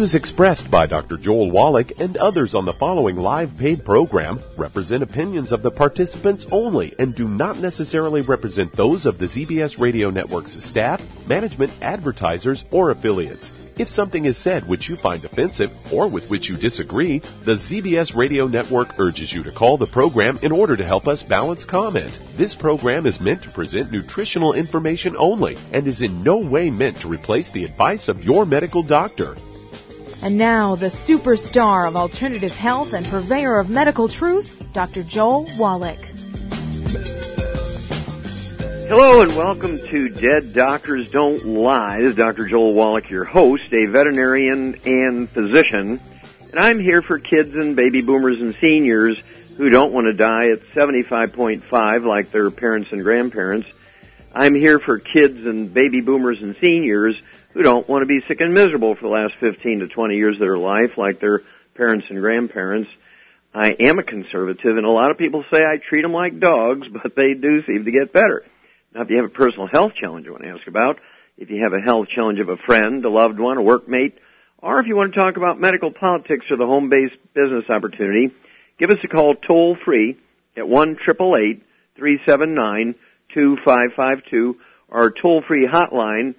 views expressed by Dr. Joel Wallach and others on the following live paid program represent opinions of the participants only and do not necessarily represent those of the ZBS Radio Network's staff, management, advertisers, or affiliates. If something is said which you find offensive or with which you disagree, the ZBS Radio Network urges you to call the program in order to help us balance comment. This program is meant to present nutritional information only and is in no way meant to replace the advice of your medical doctor. And now, the superstar of alternative health and purveyor of medical truth, Dr. Joel Wallach. Hello and welcome to Dead Doctors Don't Lie. This is Dr. Joel Wallach, your host, a veterinarian and physician. And I'm here for kids and baby boomers and seniors who don't want to die at 75.5 like their parents and grandparents. I'm here for kids and baby boomers and seniors who don't want to be sick and miserable for the last 15 to 20 years of their life like their parents and grandparents. I am a conservative, and a lot of people say I treat them like dogs, but they do seem to get better. Now, if you have a personal health challenge you want to ask about, if you have a health challenge of a friend, a loved one, a workmate, or if you want to talk about medical politics or the home-based business opportunity, give us a call toll-free at 1-888-379-2552, or our toll-free hotline,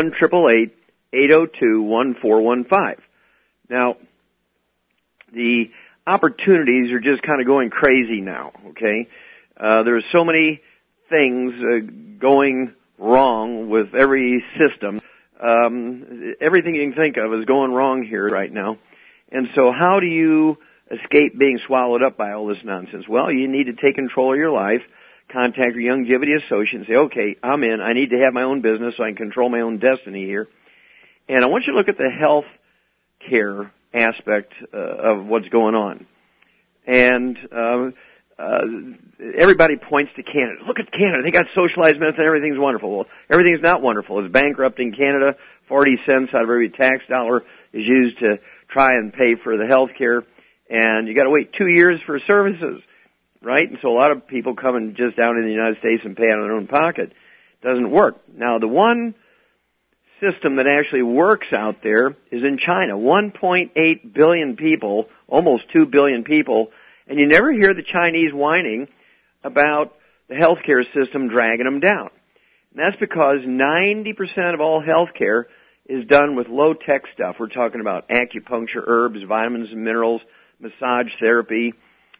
1-888-802-1415. Now, the opportunities are just kind of going crazy now, okay? There are so many things going wrong with every system. Everything you can think of is going wrong here right now. And so how do you escape being swallowed up by all this nonsense? Well, you need to take control of your life. Contact your Youngevity associate and say, okay, I'm in. I need to have my own business so I can control my own destiny here. And I want you to look at the health care aspect of what's going on. And everybody points to Canada. Look at Canada. They got socialized medicine. Everything's wonderful. Well, everything's not wonderful. It's bankrupt in Canada. 40 cents out of every tax dollar is used to try and pay for the health care. And you got to wait 2 years for services. Right? And so a lot of people coming just down in the United States and pay out of their own pocket. Doesn't work. Now, the one system that actually works out there is in China. 1.8 billion people, almost 2 billion people, and you never hear the Chinese whining about the healthcare system dragging them down. And that's because 90% of all healthcare is done with low-tech stuff. We're talking about acupuncture, herbs, vitamins and minerals, massage therapy,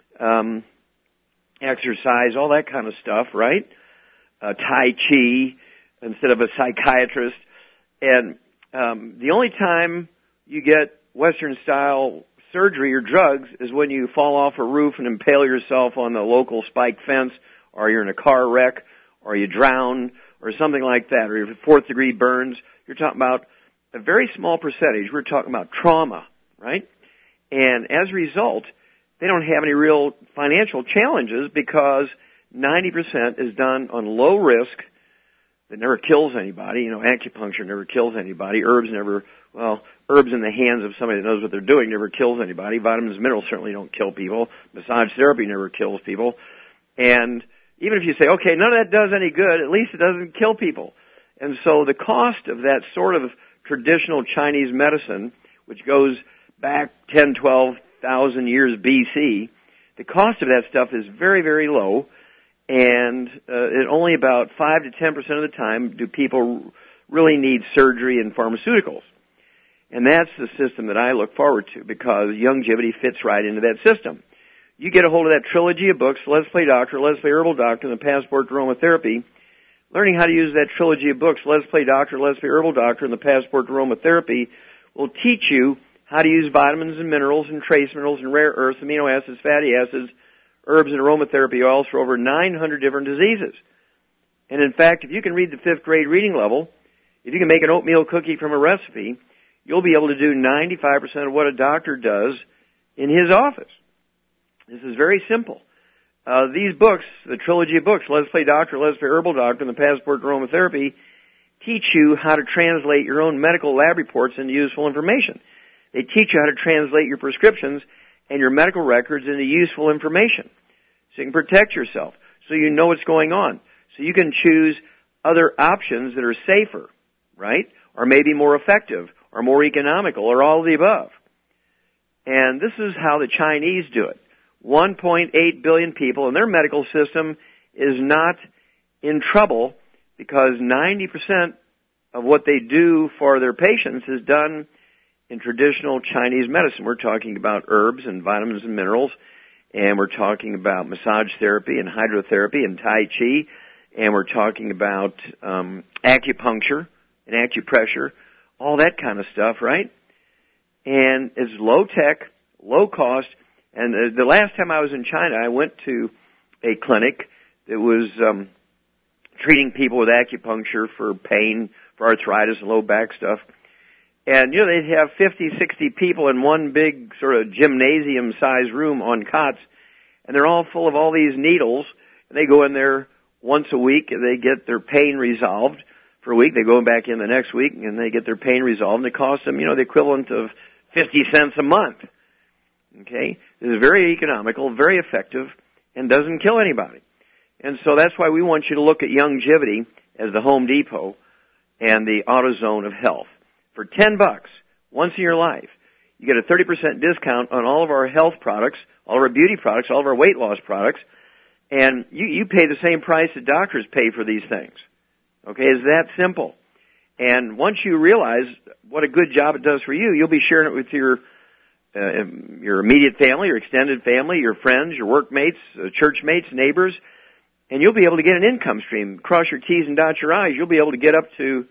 exercise, all that kind of stuff, right? Tai Chi instead of a psychiatrist. And the only time you get Western-style surgery or drugs is when you fall off a roof and impale yourself on the local spike fence, or you're in a car wreck, or you drown, or something like that, or you have fourth-degree burns. You're talking about a very small percentage. We're talking about trauma, right? And as a result, they don't have any real financial challenges because 90% is done on low risk. That never kills anybody. You know, acupuncture never kills anybody. Herbs in the hands of somebody that knows what they're doing never kills anybody. Vitamins and minerals certainly don't kill people. Massage therapy never kills people. And even if you say, okay, none of that does any good, at least it doesn't kill people. And so the cost of that sort of traditional Chinese medicine, which goes back 10, 12,000 years BC, the cost of that stuff is very, very low, and only about 5 to 10% of the time do people really need surgery and pharmaceuticals. And that's the system that I look forward to because Youngevity fits right into that system. You get a hold of that trilogy of books, Let's Play Doctor, Let's Play Herbal Doctor, and the Passport to Aromatherapy. Learning how to use that trilogy of books, Let's Play Doctor, Let's Play Herbal Doctor, and the Passport to Aromatherapy will teach you how to use vitamins and minerals and trace minerals and rare earths, amino acids, fatty acids, herbs and aromatherapy oils for over 900 different diseases. And in fact, if you can read the 5th grade reading level, if you can make an oatmeal cookie from a recipe, you'll be able to do 95% of what a doctor does in his office. This is very simple. These books, the trilogy of books, Let's Play Doctor, Let's Play Herbal Doctor, and the Passport to Aromatherapy, teach you how to translate your own medical lab reports into useful information. They teach you how to translate your prescriptions and your medical records into useful information so you can protect yourself, so you know what's going on, so you can choose other options that are safer, right, or maybe more effective, or more economical, or all of the above. And this is how the Chinese do it. 1.8 billion people, and their medical system is not in trouble because 90% of what they do for their patients is done in traditional Chinese medicine. We're talking about herbs and vitamins and minerals, and we're talking about massage therapy and hydrotherapy and Tai Chi, and we're talking about acupuncture and acupressure, all that kind of stuff, right? And it's low tech, low cost. And the last time I was in China, I went to a clinic that was treating people with acupuncture for pain, for arthritis and low back stuff. And, they'd have 50, 60 people in one big sort of gymnasium-sized room on cots, and they're all full of all these needles, and they go in there once a week, and they get their pain resolved for a week. They go back in the next week, and they get their pain resolved, and it costs them, the equivalent of 50 cents a month. Okay? This is very economical, very effective, and doesn't kill anybody. And so that's why we want you to look at Youngevity as the Home Depot and the AutoZone of health. For $10, once in your life, you get a 30% discount on all of our health products, all of our beauty products, all of our weight loss products, and you pay the same price that doctors pay for these things. Okay? It's that simple. And once you realize what a good job it does for you, you'll be sharing it with your immediate family, your extended family, your friends, your workmates, church mates, neighbors, and you'll be able to get an income stream. Cross your T's and dot your I's. You'll be able to get up to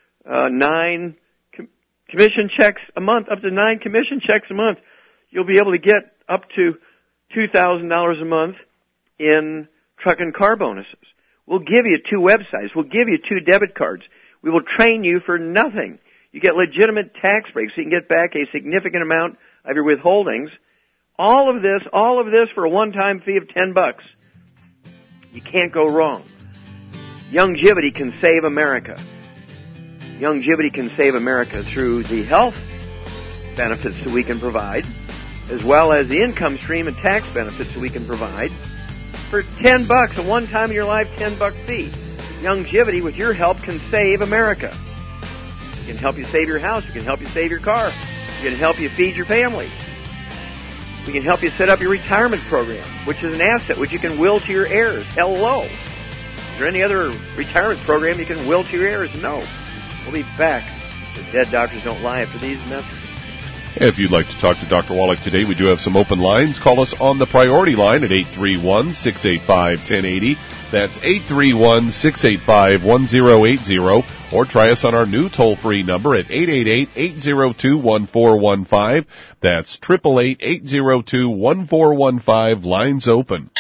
9 commission checks a month, up to 9 commission checks a month. You'll be able to get up to $2,000 a month in truck and car bonuses. We'll give you 2 websites. We'll give you 2 debit cards. We will train you for nothing. You get legitimate tax breaks so you can get back a significant amount of your withholdings. All of this for a one-time fee of $10. You can't go wrong. Youngevity can save America. Youngevity can save America through the health benefits that we can provide, as well as the income stream and tax benefits that we can provide. For $10, a one-time in your life $10 fee. Youngevity, with your help, can save America. We can help you save your house. We can help you save your car. We can help you feed your family. We can help you set up your retirement program, which is an asset which you can will to your heirs. Hello. Is there any other retirement program you can will to your heirs? No. We'll be back with Dead Doctors Don't Lie after these messages. If you'd like to talk to Dr. Wallach today, we do have some open lines. Call us on the priority line at 831-685-1080. That's 831-685-1080. Or try us on our new toll-free number at 888-802-1415. That's 888-802-1415. Lines open.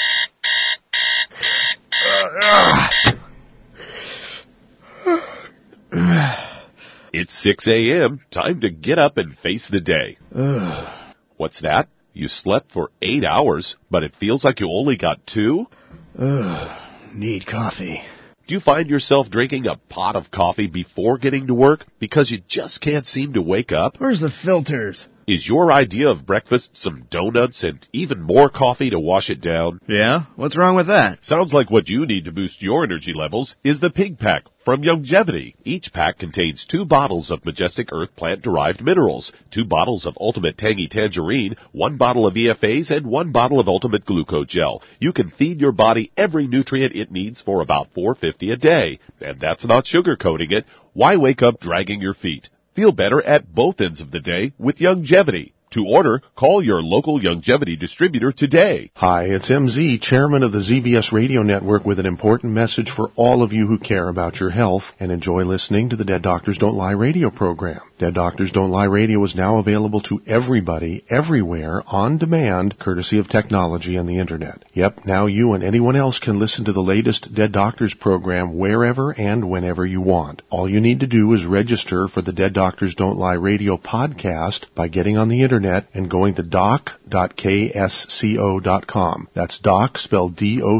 It's 6 a.m. Time to get up and face the day. What's that? You slept for 8 hours, but it feels like you only got 2? Need coffee. Do you find yourself drinking a pot of coffee before getting to work because you just can't seem to wake up? Where's the filters? Is your idea of breakfast some donuts and even more coffee to wash it down? Yeah? What's wrong with that? Sounds like what you need to boost your energy levels is the Pig Pack from Youngevity. Each pack contains 2 bottles of Majestic Earth plant-derived minerals, 2 bottles of Ultimate Tangy Tangerine, 1 bottle of EFAs, and 1 bottle of Ultimate Glucogel. You can feed your body every nutrient it needs for about $4.50 a day. And that's not sugarcoating it. Why wake up dragging your feet? Feel better at both ends of the day with Youngevity. To order, call your local Youngevity distributor today. Hi, it's MZ, chairman of the ZBS Radio Network, with an important message for all of you who care about your health and enjoy listening to the Dead Doctors Don't Lie radio program. Dead Doctors Don't Lie radio is now available to everybody, everywhere, on demand, courtesy of technology and the Internet. Yep, now you and anyone else can listen to the latest Dead Doctors program wherever and whenever you want. All you need to do is register for the Dead Doctors Don't Lie radio podcast by getting on the Internet internet and going to doc.ksco.com. That's doc, spelled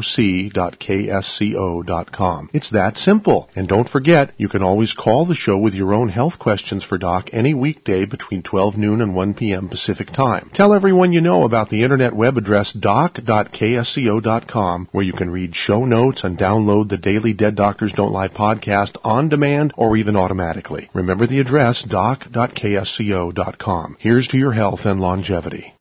doc.ksco.com. It's that simple. And don't forget, you can always call the show with your own health questions for Doc any weekday between 12 noon and 1 p.m. Pacific Time. Tell everyone you know about the internet web address doc.ksco.com, where you can read show notes and download the daily Dead Doctors Don't Lie podcast on demand or even automatically. Remember the address doc.ksco.com. Here's to your health and longevity.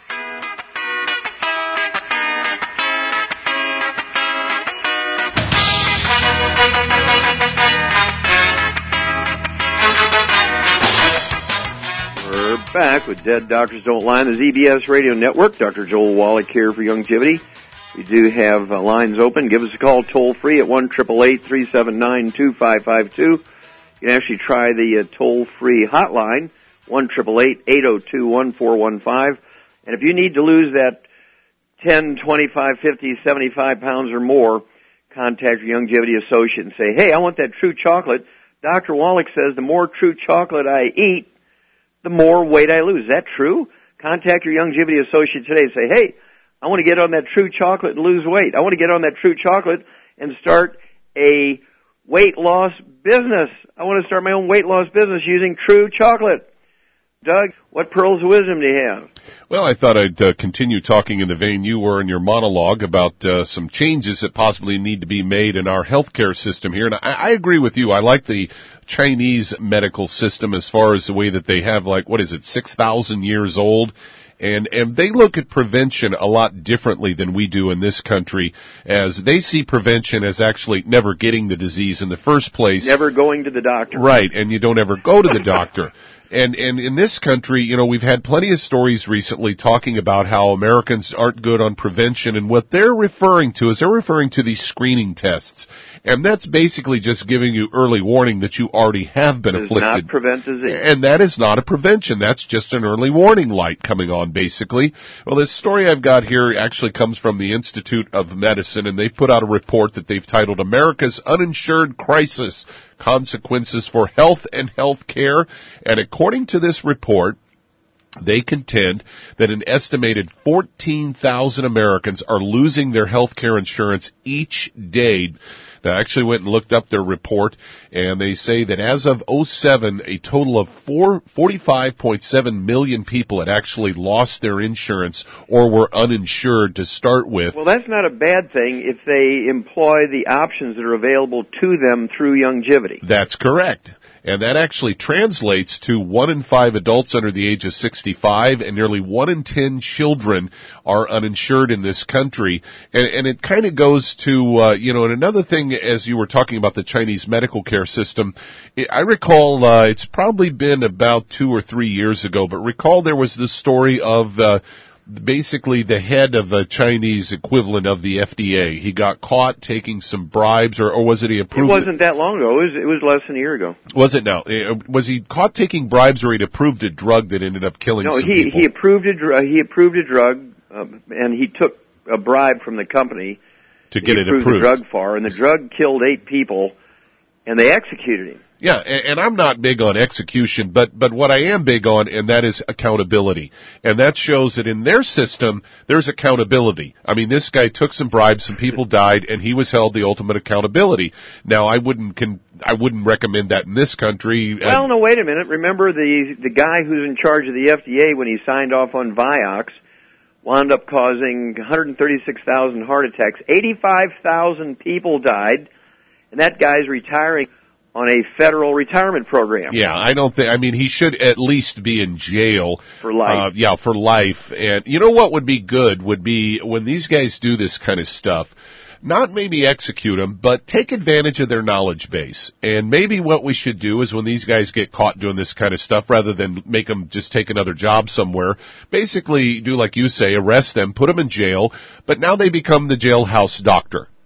Back with Dead Doctors Don't Lie on the ZBS Radio Network. Dr. Joel Wallach here for Longevity. We do have lines open. Give us a call toll free at 1-888-379-2552. You can actually try the toll free hotline, 1-888-802-1415. And if you need to lose that 10, 25, 50, 75 pounds or more, contact your Longevity associate and say, hey, I want that true chocolate. Dr. Wallach says the more true chocolate I eat, the more weight I lose. Is that true? Contact your Longevity associate today and say, hey, I want to get on that true chocolate and lose weight. I want to get on that true chocolate and start a weight loss business. I want to start my own weight loss business using true chocolate. Doug, what pearls of wisdom do you have? Well, I thought I'd continue talking in the vein you were in your monologue about some changes that possibly need to be made in our healthcare system here. And I agree with you. I like the Chinese medical system as far as the way that they have, 6,000 years old. And they look at prevention a lot differently than we do in this country, as they see prevention as actually never getting the disease in the first place. Never going to the doctor. Right, and you don't ever go to the doctor. And in this country, we've had plenty of stories recently talking about how Americans aren't good on prevention, and what they're referring to these screening tests. And that's basically just giving you early warning that you already have been afflicted. Does not prevent disease. And that is not a prevention. That's just an early warning light coming on, basically. Well, this story I've got here actually comes from the Institute of Medicine, and they've put out a report that they've titled America's Uninsured Crisis, Consequences for Health and Health Care. And according to this report, they contend that an estimated 14,000 Americans are losing their health care insurance each day. Now, I actually went and looked up their report, and they say that as of 2007, a total of 45.7 million people had actually lost their insurance or were uninsured to start with. Well, that's not a bad thing if they employ the options that are available to them through Longevity. That's correct. And that actually translates to 1 in 5 adults under the age of 65, and nearly 1 in 10 children are uninsured in this country. And it kind of goes to, and another thing, as you were talking about the Chinese medical care system, I recall, it's probably been about 2 or 3 years ago, but recall there was this story of, basically the head of the Chinese equivalent of the FDA. He got caught taking some bribes, or was it he approved? It wasn't that long ago. It was less than a year ago. Was it now? Was he caught taking bribes, or he'd approved a drug that ended up killing some people? No, he approved a drug, and he took a bribe from the company to get it approved. approved. The drug for, and the drug killed 8 people, and they executed him. Yeah, and I'm not big on execution, but what I am big on, and that is accountability. And that shows that in their system, there's accountability. I mean, this guy took some bribes, some people died, and he was held the ultimate accountability. Now, I wouldn't recommend that in this country. Well, no, wait a minute. Remember the guy who's in charge of the FDA when he signed off on Vioxx wound up causing 136,000 heart attacks. 85,000 people died, and that guy's retiring on a federal retirement program. Yeah, he should at least be in jail. For life. For life. And you know what would be good would be when these guys do this kind of stuff, not maybe execute them, but take advantage of their knowledge base. And maybe what we should do is when these guys get caught doing this kind of stuff, rather than make them just take another job somewhere, basically do like you say, arrest them, put them in jail, but now they become the jailhouse doctor.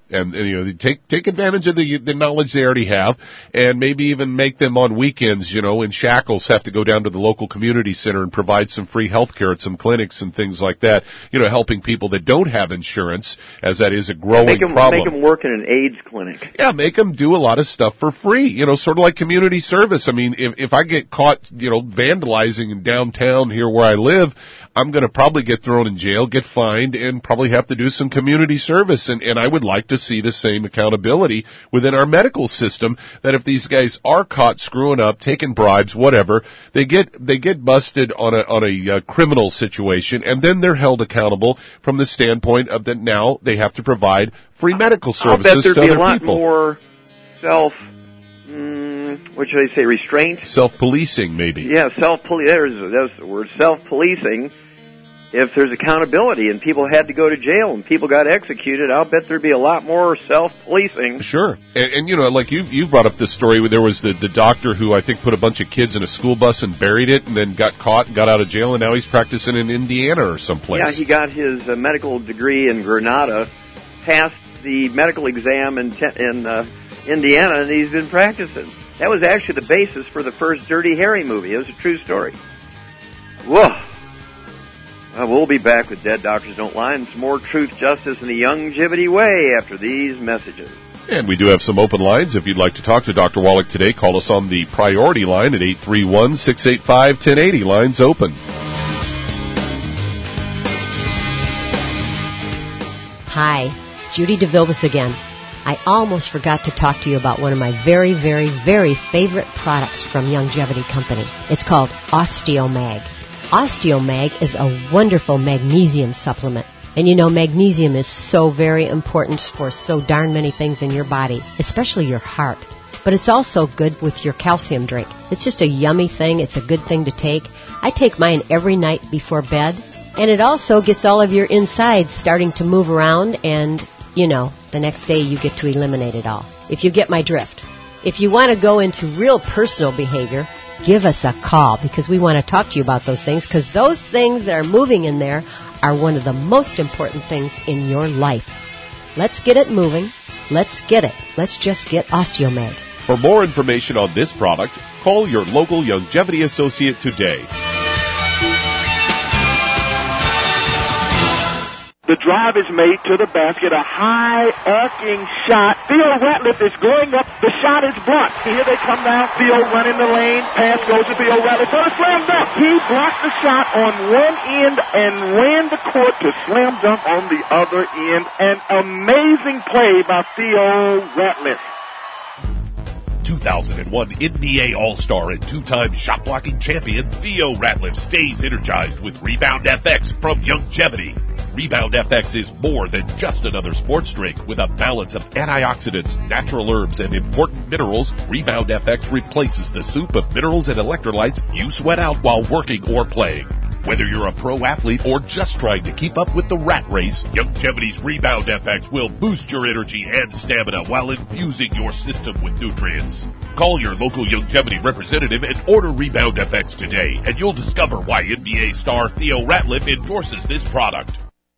And you know, take advantage of the knowledge they already have, and maybe even make them on weekends, you know, in shackles, have to go down to the local community center and provide some free health care at some clinics and things like that, you know, helping people that don't have insurance, as that is a growing problem. Make them work in an AIDS clinic. Yeah, make them do a lot of stuff for free, you know, sort of like community service. I mean, if I get caught, you know, vandalizing in downtown here where I live, I'm going to probably get thrown in jail, get fined, and probably have to do some community service. And I would like to see the same accountability within our medical system, that if these guys are caught screwing up, taking bribes, whatever, they get busted on a criminal situation, and then they're held accountable from the standpoint of that now they have to provide free medical services to other people. I'll bet there'd be a lot more what should I say, restraint? Self-policing, maybe. Yeah, self-policing. That's the word, self-policing. If there's accountability and people had to go to jail and people got executed, I'll bet there'd be a lot more self-policing. Sure. And you know, like you brought up this story where there was the doctor who I think put a bunch of kids in a school bus and buried it and then got caught and got out of jail, and now he's practicing in Indiana or someplace. Yeah, he got his medical degree in Granada, passed the medical exam in Indiana, and he's been practicing. That was actually the basis for the first Dirty Harry movie. It was a true story. Whoa. We'll be back with Dead Doctors Don't Lie and some more truth, justice, and the Youngevity way after these messages. And we do have some open lines. If you'd like to talk to Dr. Wallach today, call us on the priority line at 831-685-1080. Lines open. Hi, Judy DeVilbiss again. I almost forgot to talk to you about one of my very, very, very favorite products from Youngevity Company. It's called OsteoMag. OsteoMag is a wonderful magnesium supplement. And you know, magnesium is so very important for so darn many things in your body, especially your heart. But it's also good with your calcium drink. It's just a yummy thing. It's a good thing to take. I take mine every night before bed. And it also gets all of your insides starting to move around, and, you know, the next day you get to eliminate it all. If you get my drift. If you want to go into real personal behavior, give us a call, because we want to talk to you about those things, because those things that are moving in there are one of the most important things in your life. Let's get it moving. Let's get it. Let's just get OsteoMag. For more information on this product, call your local Youngevity associate today. The drive is made to the basket, a high arcing shot. Theo Ratliff is going up. The shot is blocked. Here they come now. Theo running the lane. Pass goes to Theo Ratliff for a slam dunk. He blocked the shot on one end and ran the court to slam dunk on the other end. An amazing play by Theo Ratliff. 2001 NBA All-Star and two-time shot-blocking champion Theo Ratliff stays energized with Rebound FX from Youngevity. Rebound FX is more than just another sports drink. With a balance of antioxidants, natural herbs, and important minerals, Rebound FX replaces the soup of minerals and electrolytes you sweat out while working or playing. Whether you're a pro athlete or just trying to keep up with the rat race, Youngevity's Rebound FX will boost your energy and stamina while infusing your system with nutrients. Call your local Youngevity representative and order Rebound FX today, and you'll discover why NBA star Theo Ratliff endorses this product.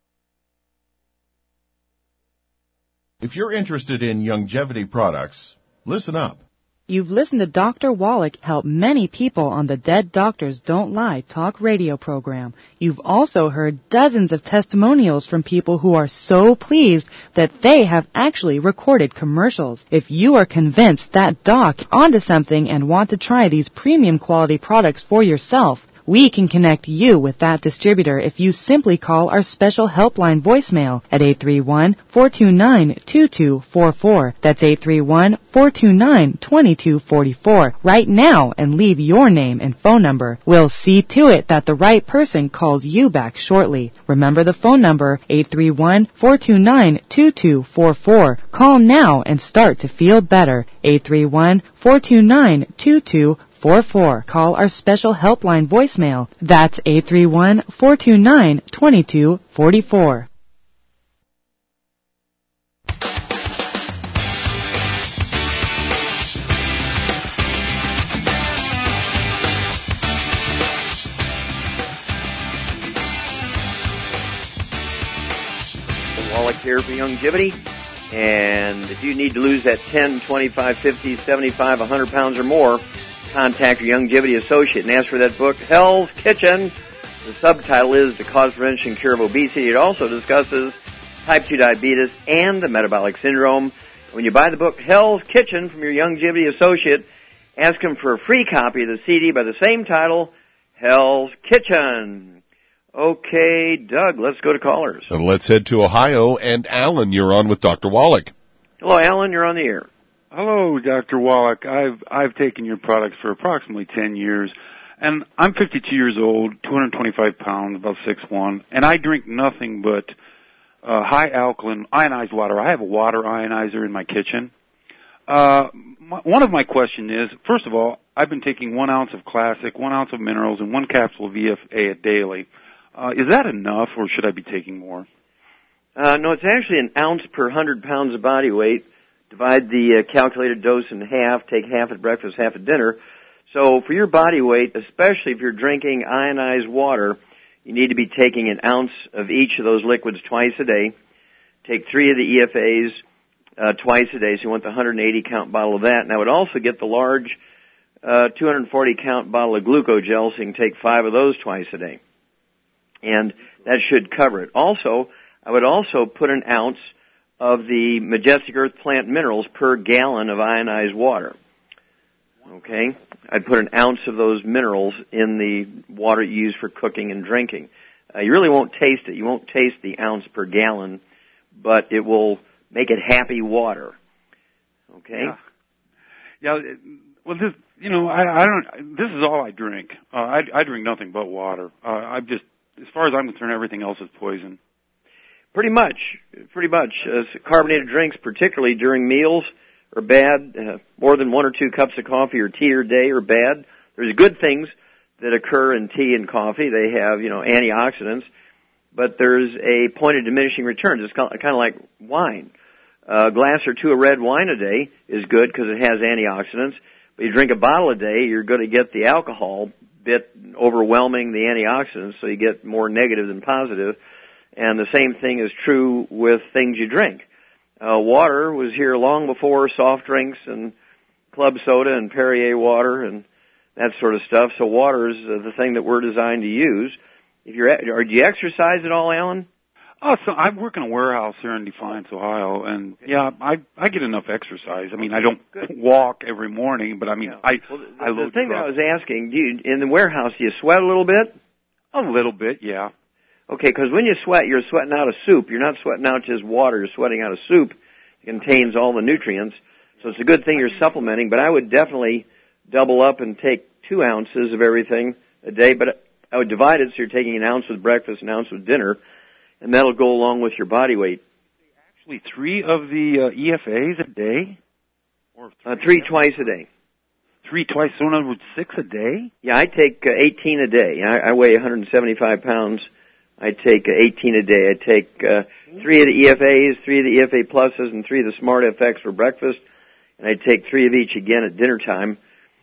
If you're interested in Youngevity products, listen up. You've listened to Dr. Wallach help many people on the Dead Doctors Don't Lie talk radio program. You've also heard dozens of testimonials from people who are so pleased that they have actually recorded commercials. If you are convinced that doc onto something and want to try these premium quality products for yourself, we can connect you with that distributor if you simply call our special helpline voicemail at 831-429-2244. That's 831-429-2244 right now and leave your name and phone number. We'll see to it that the right person calls you back shortly. Remember the phone number, 831-429-2244. Call now and start to feel better. 831-429-2244. Call our special helpline voicemail. That's 831-429-2244. Wallach here for Youngevity. And if you need to lose that 10, 25, 50, 75, 100 pounds or more, contact your Youngevity associate and ask for that book, Hell's Kitchen. The subtitle is The Cause, Prevention, and Cure of Obesity. It also discusses type 2 diabetes and the metabolic syndrome. When you buy the book, Hell's Kitchen, from your Youngevity associate, ask him for a free copy of the CD by the same title, Hell's Kitchen. Okay, Doug, let's go to callers. And let's head to Ohio. And Alan, you're on with Dr. Wallach. Hello, Alan, you're on the air. Hello, Dr. Wallach. I've taken your products for approximately 10 years, and I'm 52 years old, 225 pounds, about 6'1", and I drink nothing but high alkaline ionized water. I have a water ionizer in my kitchen. One of my questions is, first of all, I've been taking 1 ounce of Classic, 1 ounce of Minerals, and 1 capsule of VFA daily. Is that enough, or should I be taking more? No, it's actually an ounce per 100 pounds of body weight. Divide the calculated dose in half, take half at breakfast, half at dinner. So for your body weight, especially if you're drinking ionized water, you need to be taking an ounce of each of those liquids twice a day. Take 3 of the EFAs twice a day, so you want the 180 count bottle of that. And I would also get the large 240 count bottle of Glucogel, so you can take 5 of those twice a day. And that should cover it. Also, I would also put an ounce of the Majestic Earth Plant Minerals per gallon of ionized water. Okay? I'd put an ounce of those minerals in the water you use for cooking and drinking. You really won't taste it. You won't taste the ounce per gallon, but it will make it happy water. Okay? Yeah. Well, this, I don't. This is all I drink. I drink nothing but water. As far as I'm concerned, everything else is poison. Pretty much. Carbonated drinks, particularly during meals, are bad. More than 1 or 2 cups of coffee or tea a day are bad. There's good things that occur in tea and coffee. They have, antioxidants, but there's a point of diminishing returns. It's kind of like wine. A glass or 2 of red wine a day is good because it has antioxidants. But you drink a bottle a day, you're going to get the alcohol bit overwhelming the antioxidants, so you get more negative than positive. And the same thing is true with things you drink. Water was here long before soft drinks and club soda and Perrier water and that sort of stuff. So water is the thing that we're designed to use. Do you exercise at all, Alan? So I work in a warehouse here in Defiance, Ohio, and I get enough exercise. I mean, I don't walk every morning, but I load the thing that I was asking, in the warehouse, do you sweat a little bit? A little bit, yeah. Okay, because when you sweat, you're sweating out a soup. You're not sweating out just water. You're sweating out a soup. It contains all the nutrients. So it's a good thing you're supplementing, but I would definitely double up and take 2 ounces of everything a day, but I would divide it so you're taking an ounce with breakfast, an ounce with dinner, and that'll go along with your body weight. Actually, 3 of the EFAs a day? Or 3 twice a day. 3 twice, so in other words, 6 a day? Yeah, I take 18 a day. I weigh 175 pounds. I take 18 a day. I take 3 of the EFAs, 3 of the EFA Pluses, and 3 of the Smart FX for breakfast. And I take 3 of each again at dinner time.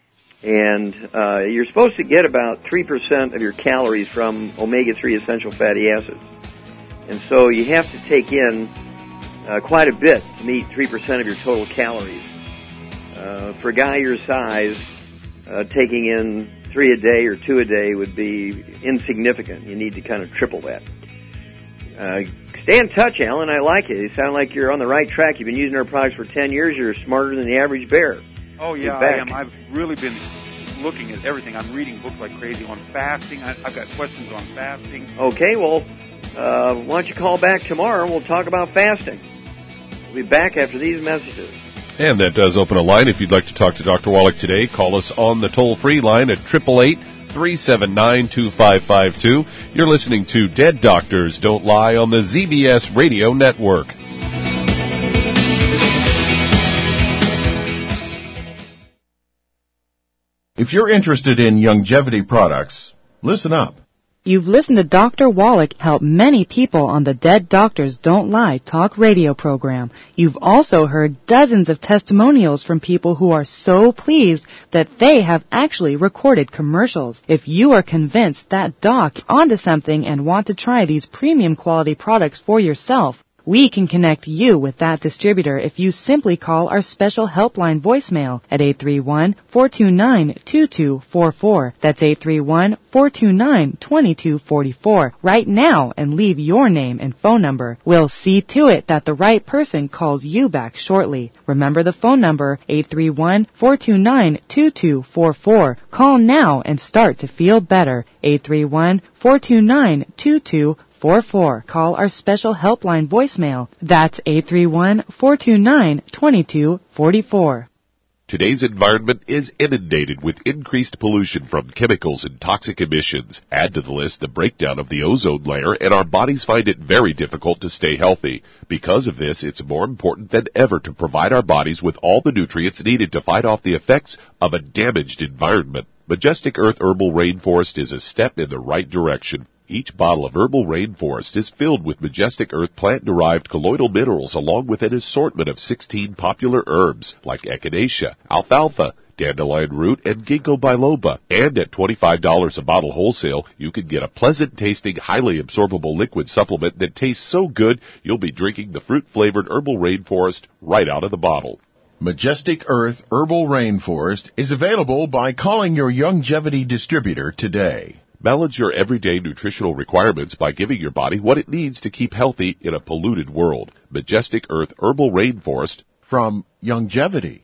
And you're supposed to get about 3% of your calories from omega-3 essential fatty acids. And so you have to take in quite a bit to meet 3% of your total calories. For a guy your size, taking in 3 a day or 2 a day would be insignificant. You need to kind of triple that. Stay in touch, Alan. I like it. You sound like you're on the right track. You've been using our products for 10 years. You're smarter than the average bear. Oh, yeah, I am. I've really been looking at everything. I'm reading books like crazy on fasting. I've got questions on fasting. Okay, well, why don't you call back tomorrow and we'll talk about fasting. We'll be back after these messages. And that does open a line. If you'd like to talk to Dr. Wallach today, call us on the toll-free line at 888-379-2552. You're listening to Dead Doctors Don't Lie on the ZBS Radio Network. If you're interested in Youngevity products, listen up. You've listened to Dr. Wallach help many people on the Dead Doctors Don't Lie talk radio program. You've also heard dozens of testimonials from people who are so pleased that they have actually recorded commercials. If you are convinced that doc onto something and want to try these premium quality products for yourself, We can connect you with that distributor if you simply call our special helpline voicemail at 831-429-2244. That's 831-429-2244 right now and leave your name and phone number. We'll see to it that the right person calls you back shortly. Remember the phone number, 831-429-2244. Call now and start to feel better. 831-429-2244. Call our special helpline voicemail. That's 831-429-2244. Today's environment is inundated with increased pollution from chemicals and toxic emissions. Add to the list the breakdown of the ozone layer, and our bodies find it very difficult to stay healthy. Because of this, it's more important than ever to provide our bodies with all the nutrients needed to fight off the effects of a damaged environment. Majestic Earth Herbal Rainforest is a step in the right direction. Each bottle of Herbal Rainforest is filled with Majestic Earth plant-derived colloidal minerals along with an assortment of 16 popular herbs like echinacea, alfalfa, dandelion root, and ginkgo biloba. And at $25 a bottle wholesale, you can get a pleasant-tasting, highly absorbable liquid supplement that tastes so good you'll be drinking the fruit-flavored Herbal Rainforest right out of the bottle. Majestic Earth Herbal Rainforest is available by calling your Youngevity distributor today. Balance your everyday nutritional requirements by giving your body what it needs to keep healthy in a polluted world. Majestic Earth Herbal Rainforest from Youngevity.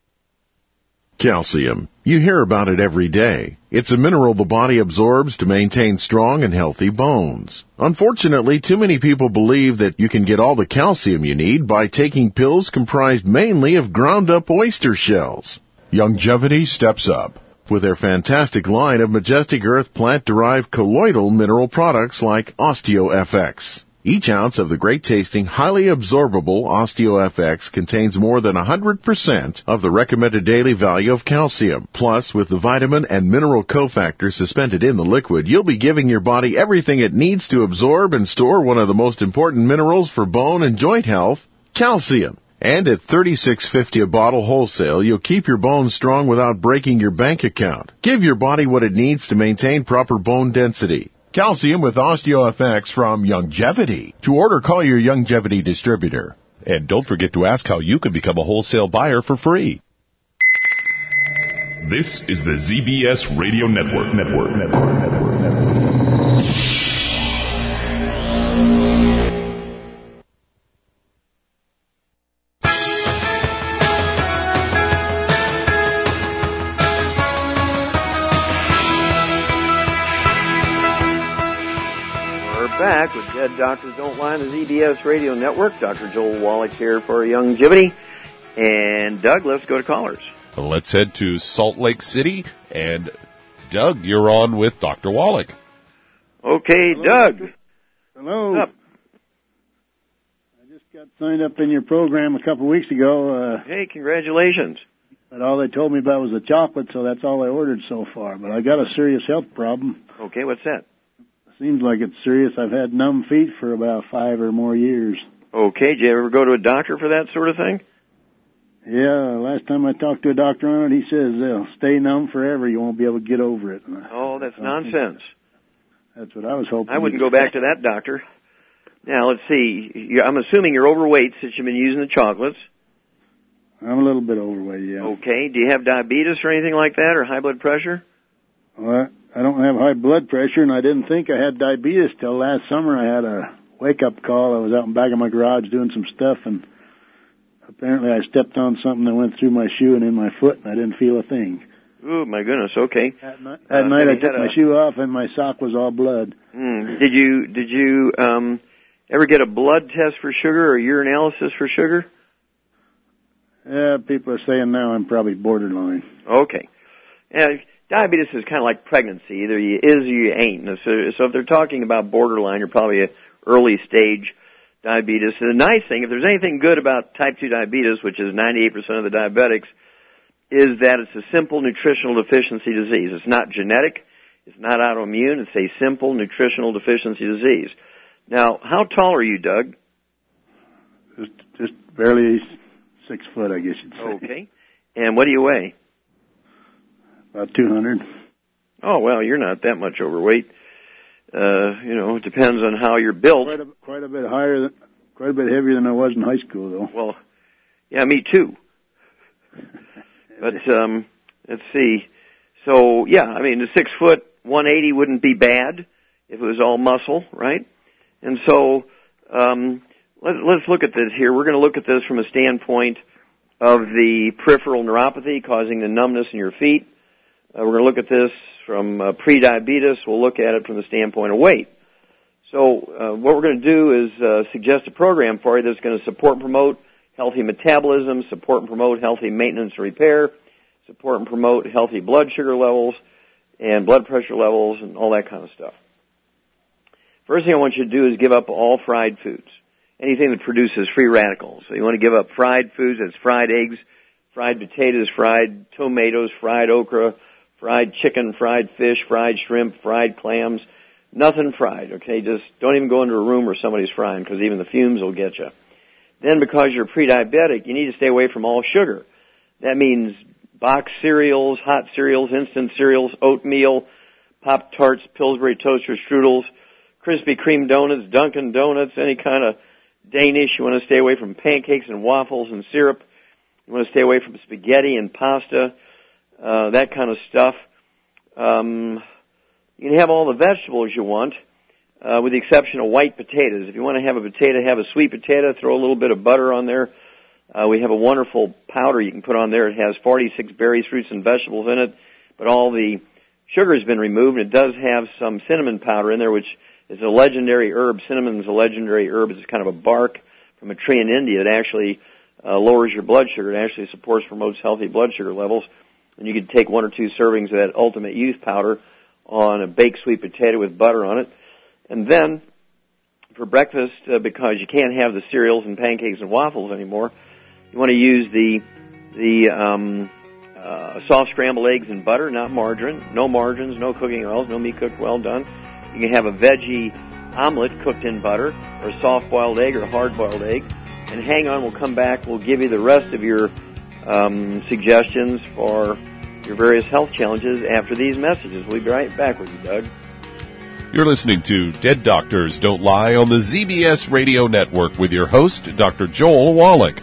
Calcium. You hear about it every day. It's a mineral the body absorbs to maintain strong and healthy bones. Unfortunately, too many people believe that you can get all the calcium you need by taking pills comprised mainly of ground-up oyster shells. Youngevity steps up with their fantastic line of Majestic Earth plant-derived colloidal mineral products like OsteoFX. Each ounce of the great-tasting, highly absorbable OsteoFX contains more than 100% of the recommended daily value of calcium. Plus, with the vitamin and mineral cofactors suspended in the liquid, you'll be giving your body everything it needs to absorb and store one of the most important minerals for bone and joint health, calcium. And at $36.50 a bottle wholesale, you'll keep your bones strong without breaking your bank account. Give your body what it needs to maintain proper bone density. Calcium with OsteoFX from Youngevity. To order, call your Youngevity distributor. And don't forget to ask how you can become a wholesale buyer for free. This is the ZBS Radio Network. Back with Dead Doctors Don't Lie on the ZBS Radio Network. Dr. Joel Wallach here for Youngevity. And Doug, let's go to callers. Well, let's head to Salt Lake City. And Doug, you're on with Dr. Wallach. Okay, hello, Doug. Hello. I just got signed up in your program a couple of weeks ago. Hey, congratulations. But all they told me about was the chocolate, so that's all I ordered so far. But I got a serious health problem. Okay, what's that? Seems like it's serious. I've had numb feet for about 5 or more years. Okay, did you ever go to a doctor for that sort of thing? Yeah, last time I talked to a doctor on it, he says they'll stay numb forever. You won't be able to get over it. Oh, that's nonsense. That's what I was hoping. I wouldn't go back to that doctor. Now, let's see. I'm assuming you're overweight since you've been using the chocolates. I'm a little bit overweight, yeah. Okay. Do you have diabetes or anything like that, or high blood pressure? Well, I don't have high blood pressure, and I didn't think I had diabetes till last summer. I had a wake-up call. I was out in the back of my garage doing some stuff, and apparently I stepped on something that went through my shoe and in my foot, and I didn't feel a thing. Oh, my goodness, okay. That night I took my shoe off, and my sock was all blood. Did you ever get a blood test for sugar or urinalysis for sugar? Yeah, people are saying now I'm probably borderline. Okay. Diabetes is kind of like pregnancy. Either you is or you ain't. So if they're talking about borderline, you're probably an early stage diabetes. And the nice thing, if there's anything good about type 2 diabetes, which is 98% of the diabetics, is that it's a simple nutritional deficiency disease. It's not genetic. It's not autoimmune. It's a simple nutritional deficiency disease. Now, how tall are you, Doug? Just barely 6 foot, I guess you'd say. Okay. And what do you weigh? About 200. Oh, well, you're not that much overweight. It depends on how you're built. Quite a bit higher Quite a bit heavier than I was in high school, though. Well, yeah, me too. But let's see. So yeah, I mean, the 6 foot 180 wouldn't be bad if it was all muscle, right? And so let's look at this here. We're going to look at this from a standpoint of the peripheral neuropathy causing the numbness in your feet. We're going to look at this from pre-diabetes. We'll look at it from the standpoint of weight. So what we're going to do is suggest a program for you that's going to support and promote healthy metabolism, support and promote healthy maintenance and repair, support and promote healthy blood sugar levels and blood pressure levels and all that kind of stuff. First thing I want you to do is give up all fried foods, anything that produces free radicals. So you want to give up fried foods, that's fried eggs, fried potatoes, fried tomatoes, fried okra, fried chicken, fried fish, fried shrimp, fried clams, nothing fried, okay? Just don't even go into a room where somebody's frying because even the fumes will get you. Then because you're pre-diabetic, you need to stay away from all sugar. That means boxed cereals, hot cereals, instant cereals, oatmeal, Pop-Tarts, Pillsbury toaster strudels, Krispy Kreme donuts, Dunkin' Donuts, any kind of Danish. You want to stay away from pancakes and waffles and syrup. You want to stay away from spaghetti and pasta, that kind of stuff. You can have all the vegetables you want, with the exception of white potatoes. If you want to have a potato, have a sweet potato, throw a little bit of butter on there. We have a wonderful powder you can put on there. It has 46 berries, fruits, and vegetables in it, but all the sugar has been removed. It does have some cinnamon powder in there, which is a legendary herb. Cinnamon is a legendary herb. It's kind of a bark from a tree in India. It actually lowers your blood sugar. It actually supports, promotes healthy blood sugar levels. And you could take 1 or 2 servings of that Ultimate Youth powder on a baked sweet potato with butter on it. And then for breakfast, because you can't have the cereals and pancakes and waffles anymore, you want to use the soft scrambled eggs and butter, not margarine. No margarines, no cooking oils, no meat cooked well done. You can have a veggie omelet cooked in butter, or a soft-boiled egg or a hard-boiled egg. And hang on, we'll come back. We'll give you the rest of your suggestions for your various health challenges after these messages. We'll be right back with you, Doug. You're listening to Dead Doctors Don't Lie on the ZBS Radio Network with your host, Dr. Joel Wallach.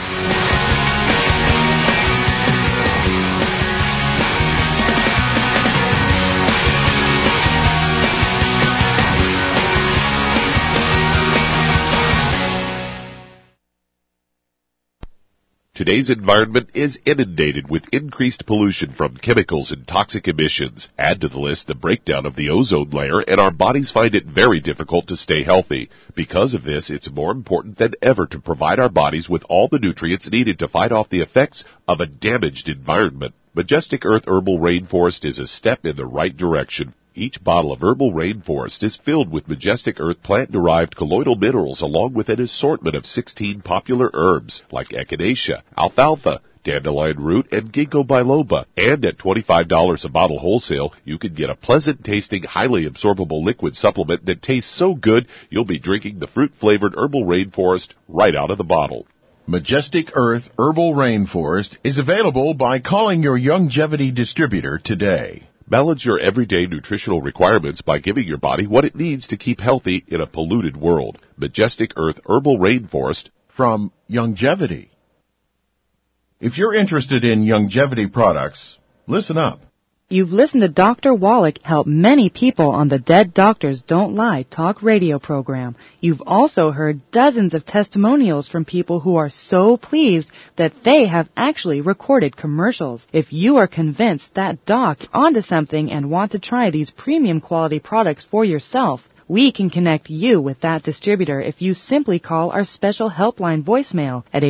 Today's environment is inundated with increased pollution from chemicals and toxic emissions. Add to the list the breakdown of the ozone layer, and our bodies find it very difficult to stay healthy. Because of this, it's more important than ever to provide our bodies with all the nutrients needed to fight off the effects of a damaged environment. Majestic Earth Herbal Rainforest is a step in the right direction. Each bottle of Herbal Rainforest is filled with Majestic Earth plant-derived colloidal minerals along with an assortment of 16 popular herbs like echinacea, alfalfa, dandelion root, and ginkgo biloba. And at $25 a bottle wholesale, you can get a pleasant-tasting, highly absorbable liquid supplement that tastes so good you'll be drinking the fruit-flavored Herbal Rainforest right out of the bottle. Majestic Earth Herbal Rainforest is available by calling your Youngevity distributor today. Balance your everyday nutritional requirements by giving your body what it needs to keep healthy in a polluted world. Majestic Earth Herbal Rainforest from Youngevity. If you're interested in Youngevity products, listen up. You've listened to Dr. Wallach help many people on the Dead Doctors Don't Lie talk radio program. You've also heard dozens of testimonials from people who are so pleased that they have actually recorded commercials. If you are convinced that Doc's onto something and want to try these premium quality products for yourself, we can connect you with that distributor if you simply call our special helpline voicemail at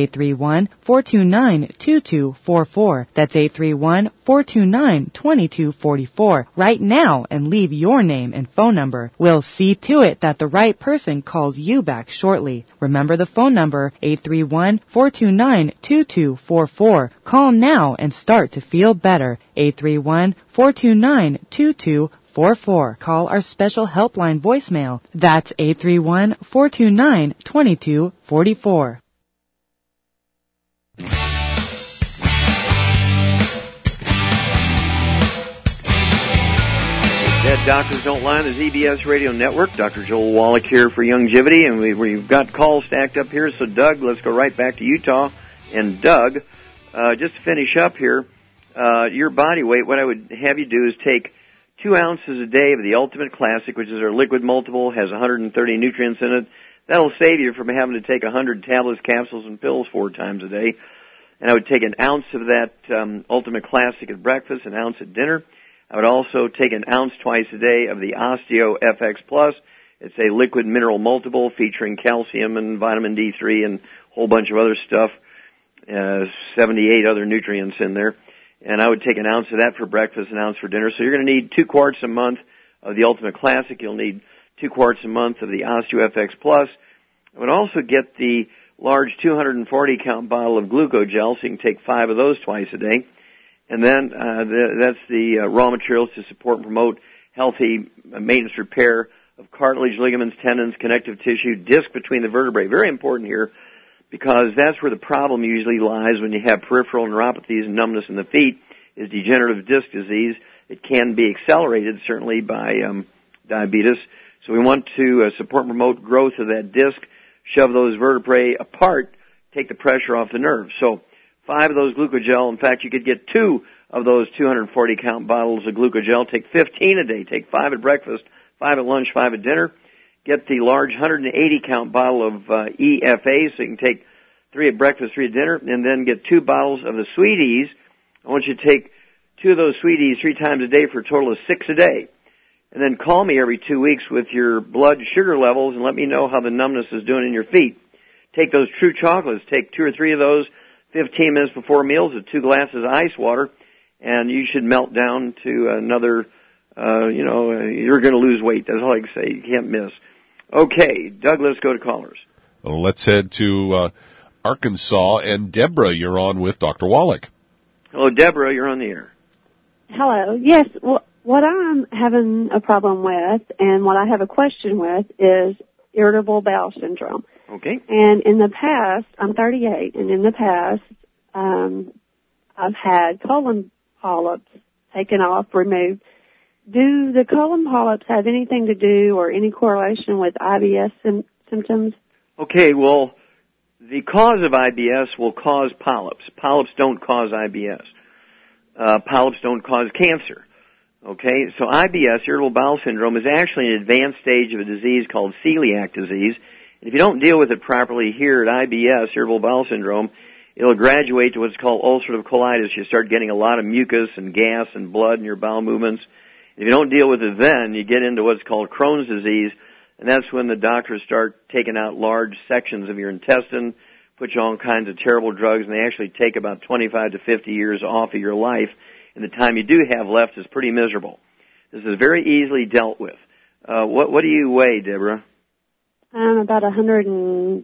831-429-2244. That's 831-429-2244 right now and leave your name and phone number. We'll see to it that the right person calls you back shortly. Remember the phone number, 831-429-2244. Call now and start to feel better. 831-429-2244. Call our special helpline voicemail. That's 831-429-2244. Dead Doctors Don't Lie on the ZBS Radio Network. Dr. Joel Wallach here for Youngevity, and we've got calls stacked up here. So, Doug, let's go right back to Utah. And, Doug, just to finish up here, your body weight, what I would have you do is take 2 ounces a day of the Ultimate Classic, which is our liquid multiple, has 130 nutrients in it. That'll save you from having to take 100 tablets, capsules, and pills 4 times a day. And I would take an ounce of that Ultimate Classic at breakfast, an ounce at dinner. I would also take an ounce twice a day of the Osteo FX Plus. It's a liquid mineral multiple featuring calcium and vitamin D3 and a whole bunch of other stuff, 78 other nutrients in there. And I would take an ounce of that for breakfast, an ounce for dinner. So you're going to need 2 quarts a month of the Ultimate Classic. You'll need 2 quarts a month of the Osteo FX Plus. I would also get the large 240 count bottle of Glucogel, so you can take 5 of those twice a day. And then that's the raw materials to support and promote healthy maintenance repair of cartilage, ligaments, tendons, connective tissue, disc between the vertebrae. Very important here because that's where the problem usually lies when you have peripheral neuropathies and numbness in the feet is degenerative disc disease. It can be accelerated, certainly, by diabetes. So we want to support and promote growth of that disc, shove those vertebrae apart, take the pressure off the nerves. So 5 of those Glucogel. In fact, you could get 2 of those 240 count bottles of Glucogel. Take 15 a day. Take 5 at breakfast, 5 at lunch, 5 at dinner. Get the large 180 count bottle of EFA, so you can take 3 at breakfast, 3 at dinner, and then get 2 bottles of the Sweeties. I want you to take 2 of those Sweeties 3 times a day for a total of 6 a day. And then call me every 2 weeks with your blood sugar levels and let me know how the numbness is doing in your feet. Take those True Chocolates. Take 2 or 3 of those 15 minutes before meals with 2 glasses of ice water, and you should melt down to another, you're going to lose weight. That's all I can say. You can't miss. Okay, Doug, let's go to callers. Well, let's head to Arkansas. And Deborah, you're on with Dr. Wallach. Hello, Deborah. You're on the air. Hello. Yes, what I'm having a problem with and what I have a question with is irritable bowel syndrome. Okay. And in the past, I'm 38, and in the past, I've had colon polyps taken off, removed. Do the colon polyps have anything to do or any correlation with IBS symptoms? Okay, well, the cause of IBS will cause polyps. Polyps don't cause IBS. Polyps don't cause cancer. Okay, so IBS, irritable bowel syndrome, is actually an advanced stage of a disease called celiac disease. And if you don't deal with it properly here at IBS, irritable bowel syndrome, it'll graduate to what's called ulcerative colitis. You start getting a lot of mucus and gas and blood in your bowel movements. If you don't deal with it then, you get into what's called Crohn's disease, and that's when the doctors start taking out large sections of your intestine, put you on all kinds of terrible drugs, and they actually take about 25 to 50 years off of your life. And the time you do have left is pretty miserable. This is very easily dealt with. What do you weigh, Deborah? I'm about 150,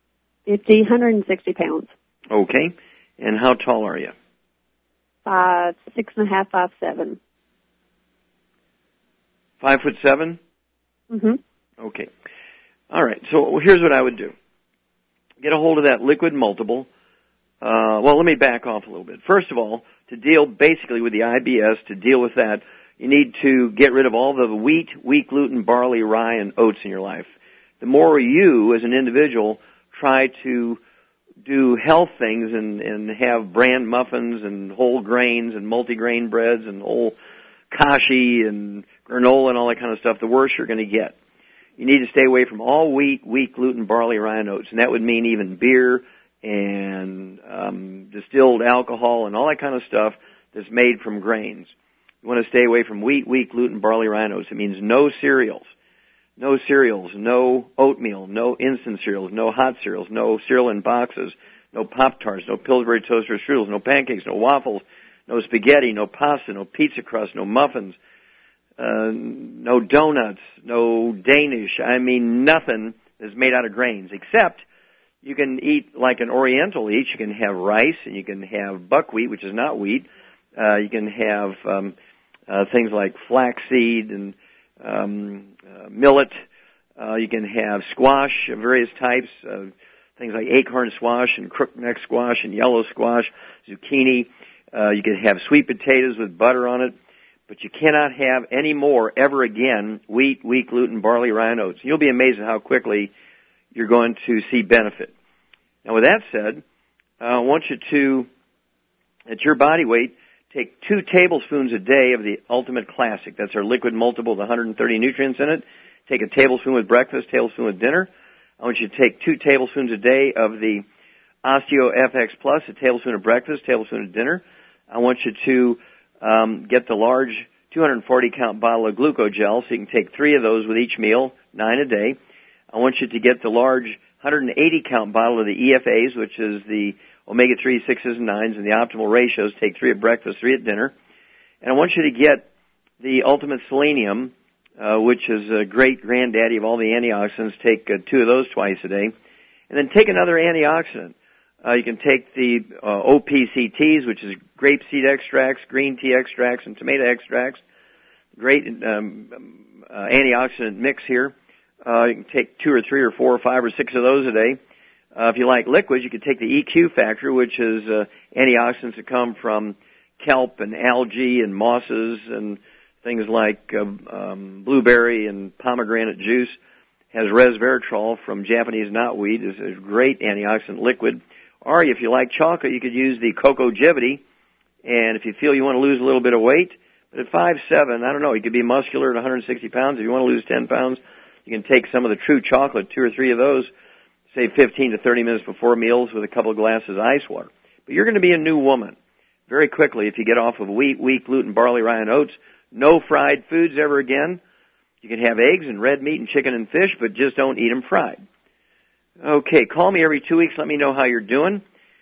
160 pounds. Okay. And how tall are you? 6.5, 5'7". 5'7"? Mm-hmm. Okay. All right. So here's what I would do. Get a hold of that liquid multiple. Well, let me back off a little bit. First of all, to deal basically with the IBS, to deal with that, you need to get rid of all the wheat, gluten, barley, rye, and oats in your life. The more you, as an individual, try to do health things and have bran muffins and whole grains and multigrain breads and whole kashi and granola and all that kind of stuff, the worse you're going to get. You need to stay away from all wheat, gluten, barley, rye, and oats, and that would mean even beer and distilled alcohol and all that kind of stuff that's made from grains. You want to stay away from wheat, gluten, barley, rye, and oats. It means no cereals. No cereals, no oatmeal, no instant cereals, no hot cereals, no cereal in boxes, no Pop-Tarts, no Pillsbury toaster strudels, no pancakes, no waffles, no spaghetti, no pasta, no pizza crust, no muffins, no donuts, no Danish. I mean, nothing is made out of grains, except you can eat like an Oriental eats. You can have rice, and you can have buckwheat, which is not wheat. You can have things like flaxseed and millet. You can have squash of various types, things like acorn squash and crookneck squash and yellow squash, zucchini. You can have sweet potatoes with butter on it. but you cannot have any more ever again wheat, gluten, barley, rye, and oats. You'll be amazed at how quickly you're going to see benefit. Now, with that said, I want you to, at your body weight, take 2 tablespoons a day of the Ultimate Classic. That's our liquid multiple with 130 nutrients in it. Take a tablespoon with breakfast, tablespoon with dinner. I want you to take 2 tablespoons a day of the Osteo FX Plus, a tablespoon of breakfast, tablespoon of dinner. I want you to get the large 240-count bottle of glucogel, so you can take 3 of those with each meal, 9 a day. I want you to get the large 180-count bottle of the EFAs, which is the omega-3, 6s, and 9s, and the optimal ratios. Take 3 at breakfast, 3 at dinner. And I want you to get the Ultimate Selenium, which is a great granddaddy of all the antioxidants. Take 2 of those twice a day. And then take another antioxidant. You can take the OPCTs, which is grape seed extracts, green tea extracts, and tomato extracts. Great antioxidant mix here. You can take 2 or 3 or 4 or 5 or 6 of those a day. If you like liquids, you could take the EQ Factor, which is antioxidants that come from kelp and algae and mosses and things like blueberry and pomegranate juice. Has resveratrol from Japanese knotweed. It's a great antioxidant liquid. Or if you like chocolate, you could use the Cocogevity. And if you feel you want to lose a little bit of weight, but at 5'7", I don't know, you could be muscular at 160 pounds. If you want to lose 10 pounds, you can take some of the True Chocolate, 2 or 3 of those, say 15 to 30 minutes before meals with a couple of glasses of ice water. But you're going to be a new woman very quickly if you get off of wheat, gluten, barley, rye, and oats. No fried foods ever again. You can have eggs and red meat and chicken and fish, but just don't eat them fried. Okay, call me every 2 weeks. Let me know how you're doing.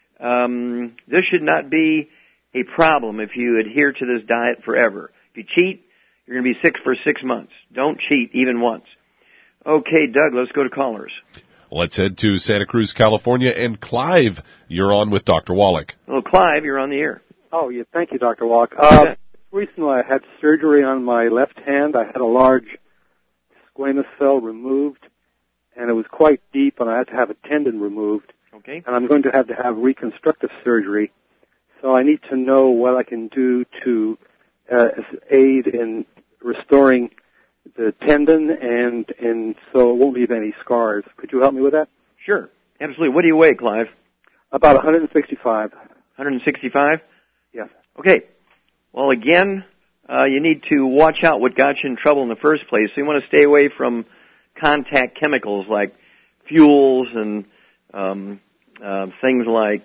This should not be a problem if you adhere to this diet forever. If you cheat, you're going to be sick for 6 months. Don't cheat even once. Okay, Doug, let's go to callers. Let's head to Santa Cruz, California, and Clive, you're on with Dr. Wallach. Well, Clive, you're on the air. Oh, yeah, thank you, Dr. Wallach. Recently I had surgery on my left hand. I had a large squamous cell removed, and it was quite deep, and I had to have a tendon removed. Okay. And I'm going to have reconstructive surgery. So I need to know what I can do to aid in restoring the tendon and so it won't leave any scars. Could you help me with that? Sure. Absolutely. What do you weigh, Clive? About 165. 165? Yes. Okay. Well, again, you need to watch out what got you in trouble in the first place. So you want to stay away from contact chemicals like fuels and things like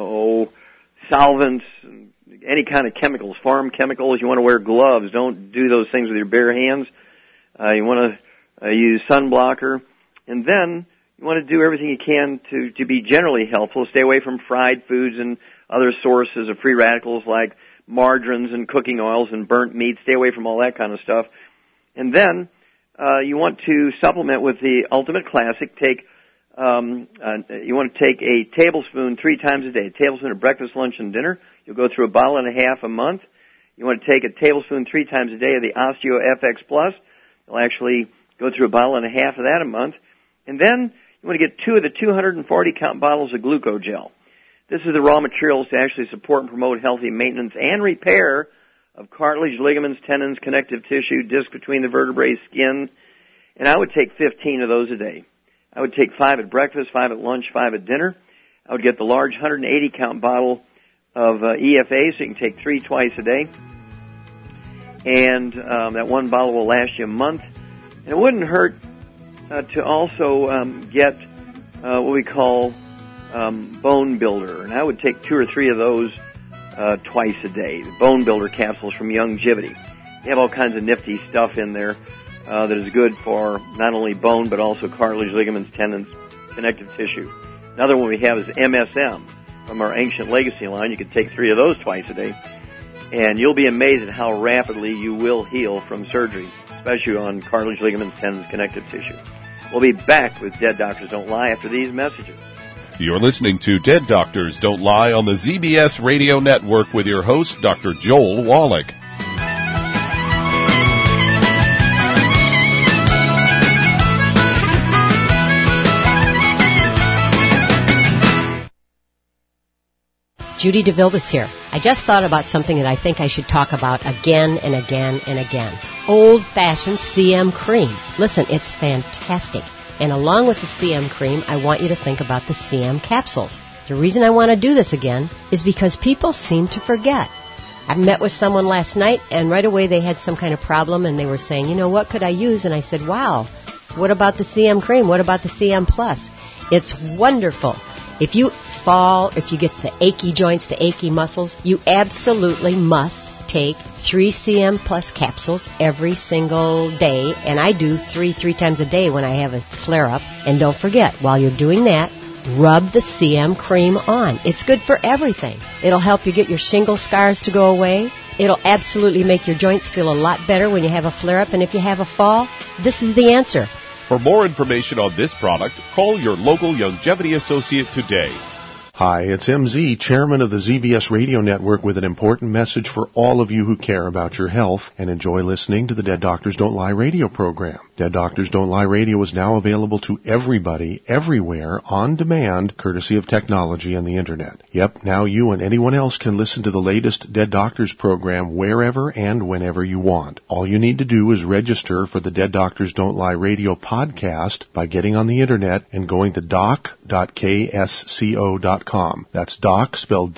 solvents, and any kind of chemicals, farm chemicals. You want to wear gloves. Don't do those things with your bare hands. You want to use sunblocker. And then you want to do everything you can to be generally helpful. Stay away from fried foods and other sources of free radicals like margarines and cooking oils and burnt meat. Stay away from all that kind of stuff. And then you want to supplement with the Ultimate Classic. You want to take a tablespoon 3 times a day, a tablespoon at breakfast, lunch, and dinner. You'll go through a bottle and a half a month. You want to take a tablespoon 3 times a day of the Osteo FX Plus. You'll actually go through a bottle and a half of that a month. And then you want to get 2 of the 240-count bottles of glucogel. This is the raw materials to actually support and promote healthy maintenance and repair of cartilage, ligaments, tendons, connective tissue, disc between the vertebrae, skin. And I would take 15 of those a day. I would take 5 at breakfast, 5 at lunch, 5 at dinner. I would get the large 180-count bottle of EFA, so you can take 3 twice a day. And that one bottle will last you a month. And it wouldn't hurt to also get what we call Bone Builder. And I would take 2 or 3 of those twice a day. The Bone Builder capsules from Youngevity. They have all kinds of nifty stuff in there that is good for not only bone but also cartilage, ligaments, tendons, connective tissue. Another one we have is MSM from our Ancient Legacy line. You can take 3 of those twice a day. And you'll be amazed at how rapidly you will heal from surgery, especially on cartilage, ligaments, tendons, connective tissue. We'll be back with Dead Doctors Don't Lie after these messages. You're listening to Dead Doctors Don't Lie on the ZBS Radio Network with your host, Dr. Joel Wallach. Judy DeVilbiss here. I just thought about something that I think I should talk about again and again and again. Old-fashioned CM cream. Listen, it's fantastic. And along with the CM cream, I want you to think about the CM capsules. The reason I want to do this again is because people seem to forget. I met with someone last night, and right away they had some kind of problem, and they were saying, you know, what could I use? And I said, wow, what about the CM cream? What about the CM Plus? It's wonderful. If you fall, if you get the achy joints, the achy muscles, you absolutely must take 3 CM Plus capsules every single day, and I do three times a day when I have a flare-up. And don't forget, while you're doing that, rub the CM cream on. It's good for everything. It'll help you get your shingle scars to go away. It'll absolutely make your joints feel a lot better when you have a flare-up, and if you have a fall, this is the answer. For more information on this product, call your local Youngevity associate today. Hi, it's MZ, chairman of the ZBS Radio Network, with an important message for all of you who care about your health and enjoy listening to the Dead Doctors Don't Lie radio program. Dead Doctors Don't Lie radio is now available to everybody, everywhere, on demand, courtesy of technology and the Internet. Yep, now you and anyone else can listen to the latest Dead Doctors program wherever and whenever you want. All you need to do is register for the Dead Doctors Don't Lie radio podcast by getting on the Internet and going to doc.ksco.com. That's doc, spelled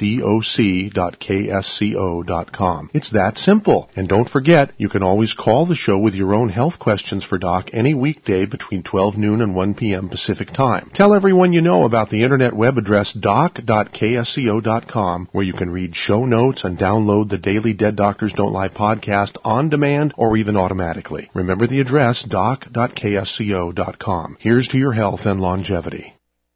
doc.ksco.com. It's that simple. And don't forget, you can always call the show with your own health questions for Doc any weekday between 12 noon and 1 p.m. Pacific Time. Tell everyone you know about the internet web address doc.ksco.com, where you can read show notes and download the daily Dead Doctors Don't Lie podcast on demand or even automatically. Remember the address, doc.ksco.com. Here's to your health and longevity.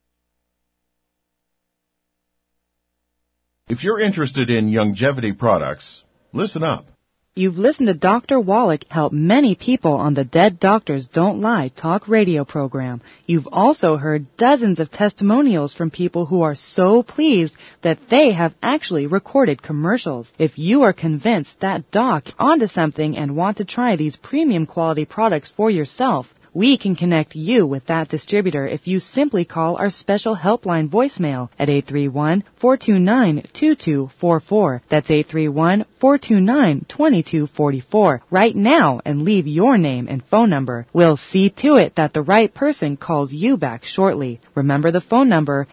If you're interested in Youngevity products, listen up. You've listened to Dr. Wallach help many people on the Dead Doctors Don't Lie talk radio program. You've also heard dozens of testimonials from people who are so pleased that they have actually recorded commercials. If you are convinced that Doc onto something and want to try these premium quality products for yourself, we can connect you with that distributor if you simply call our special helpline voicemail at 831-429-2244. That's 831-429-2244 right now and leave your name and phone number. We'll see to it that the right person calls you back shortly. Remember the phone number,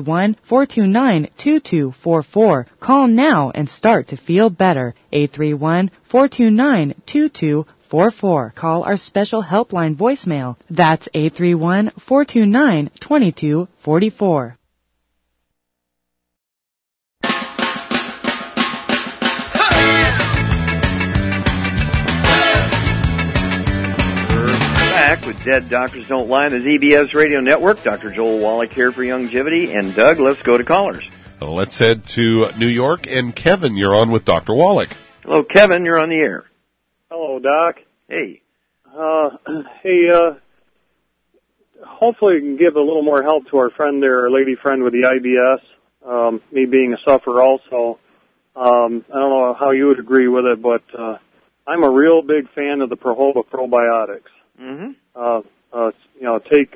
831-429-2244. Call now and start to feel better. 831-429-2244. Call our special helpline voicemail. That's 831-429-2244. Back with Dead Doctors Don't Lie, the ZBS Radio Network. Dr. Joel Wallach here for Youngevity. And Doug, let's go to callers. Well, let's head to New York. And Kevin, you're on with Dr. Wallach. Hello, Kevin. You're on the air. Hello, Doc. Hey. Hopefully we can give a little more help to our friend there, our lady friend with the IBS, me being a sufferer also. I don't know how you would agree with it, but I'm a real big fan of the Prohoba probiotics. Mm-hmm. Take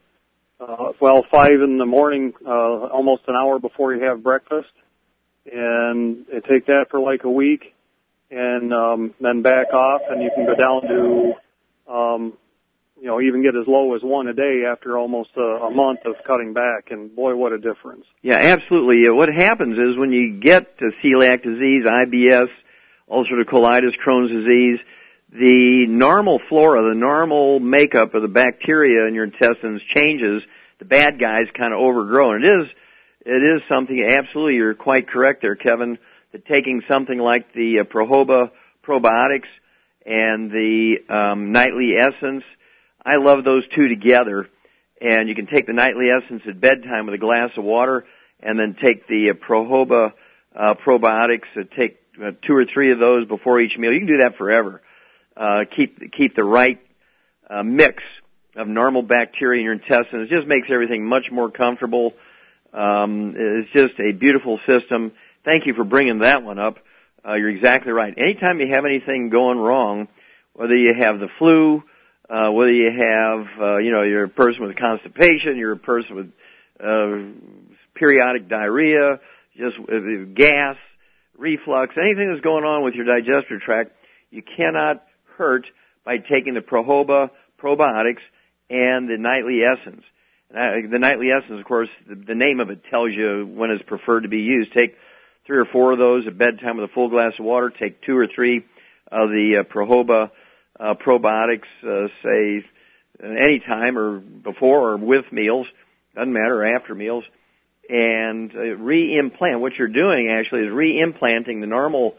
5 in the morning, almost an hour before you have breakfast, and take that for like a week. And then back off, and you can go down to, even get as low as 1 a day after almost a month of cutting back. And boy, what a difference! Yeah, absolutely. What happens is when you get celiac disease, IBS, ulcerative colitis, Crohn's disease, the normal flora, the normal makeup of the bacteria in your intestines changes. The bad guys kind of overgrow, and it is something. Absolutely, you're quite correct there, Kevin. That taking something like the Prohoba probiotics and the nightly essence, I love those two together. And you can take the nightly essence at bedtime with a glass of water, and then take the Prohoba probiotics. Take 2 or 3 of those before each meal. You can do that forever. Keep the right mix of normal bacteria in your intestines. It just makes everything much more comfortable. It's just a beautiful system. Thank you for bringing that one up. You're exactly right. Anytime you have anything going wrong, whether you have the flu, whether you have, you're a person with constipation, you're a person with periodic diarrhea, just gas, reflux, anything that's going on with your digestive tract, you cannot hurt by taking the Prohoba probiotics and the Nightly Essence. The Nightly Essence, of course, the name of it tells you when it's preferred to be used. Take 3 or 4 of those at bedtime with a full glass of water. Take 2 or 3 of the Prohoba probiotics, say any time or before or with meals, doesn't matter, after meals, and reimplant. What you're doing actually is reimplanting the normal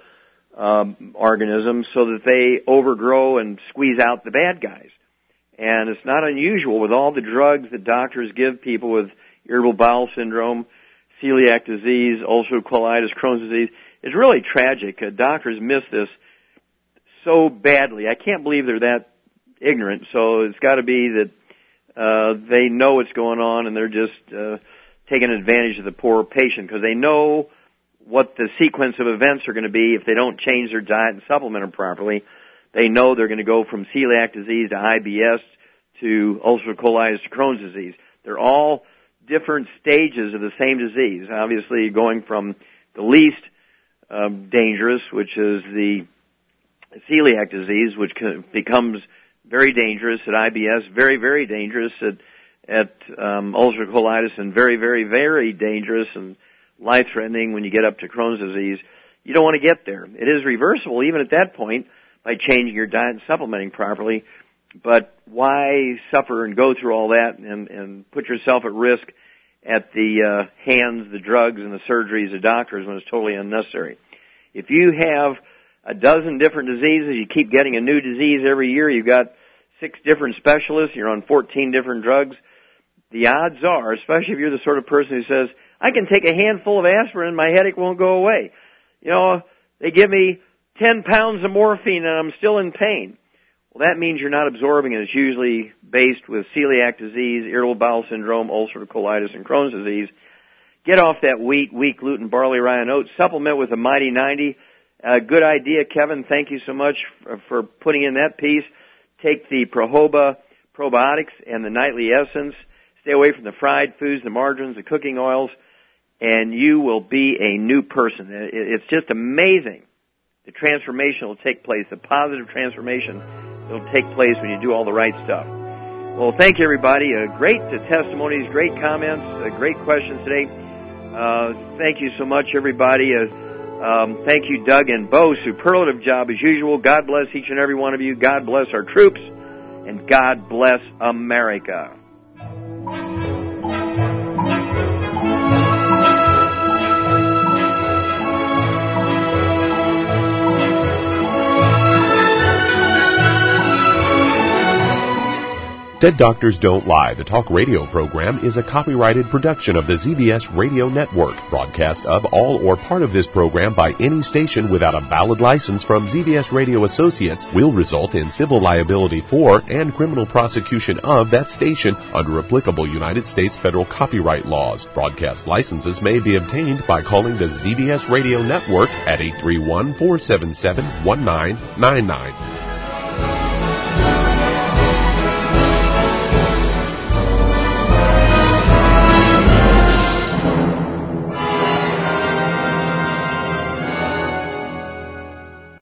organisms so that they overgrow and squeeze out the bad guys. And it's not unusual with all the drugs that doctors give people with irritable bowel syndrome, celiac disease, ulcerative colitis, Crohn's disease. It's really tragic. Doctors miss this so badly. I can't believe they're that ignorant. So it's got to be that they know what's going on and they're just taking advantage of the poor patient because they know what the sequence of events are going to be if they don't change their diet and supplement them properly. They know they're going to go from celiac disease to IBS to ulcerative colitis to Crohn's disease. They're all different stages of the same disease. Obviously, going from the least dangerous, which is the celiac disease, which becomes very dangerous at IBS, very, very dangerous at ulcerative colitis, and very, very, very dangerous and life-threatening when you get up to Crohn's disease. You don't want to get there. It is reversible even at that point by changing your diet and supplementing properly. But why suffer and go through all that and put yourself at risk at the hands, the drugs, and the surgeries of doctors when it's totally unnecessary? If you have a dozen different diseases, you keep getting a new disease every year, you've got 6 different specialists, you're on 14 different drugs, the odds are, especially if you're the sort of person who says, I can take a handful of aspirin, my headache won't go away. You know, they give me 10 pounds of morphine and I'm still in pain. Well, that means you're not absorbing it. It's usually based with celiac disease, irritable bowel syndrome, ulcerative colitis, and Crohn's disease. Get off that wheat, gluten, barley, rye, and oats. Supplement with the Mighty 90. Good idea, Kevin. Thank you so much for putting in that piece. Take the Prohoba probiotics and the Nightly Essence. Stay away from the fried foods, the margarines, the cooking oils, and you will be a new person. It's just amazing. The transformation will take place, the positive transformation will take place when you do all the right stuff. Well, thank you, everybody. Great testimonies, great comments, great questions today. Thank you so much, everybody. Thank you, Doug and Bo. Superlative job as usual. God bless each and every one of you. God bless our troops. And God bless America. Dead Doctors Don't Lie, the talk radio program, is a copyrighted production of the ZBS Radio Network. Broadcast of all or part of this program by any station without a valid license from ZBS Radio Associates will result in civil liability for and criminal prosecution of that station under applicable United States federal copyright laws. Broadcast licenses may be obtained by calling the ZBS Radio Network at 831-477-1999.